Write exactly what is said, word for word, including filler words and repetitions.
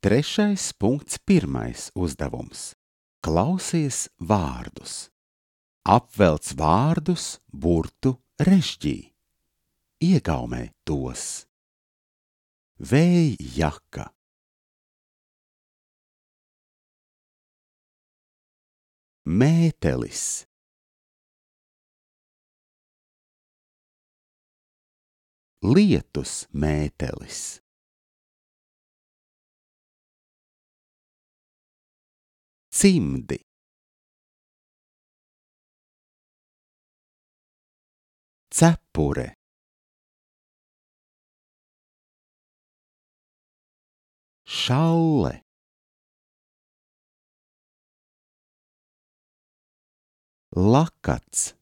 Trešais punkts pirmais uzdevums. Klausies vārdus. Apvelc vārdus burtu režģī. Iegaumē tos. Vējjaka. Mētelis. Lietus mētelis. Cimdi. Cepure. Šalle. Lakats.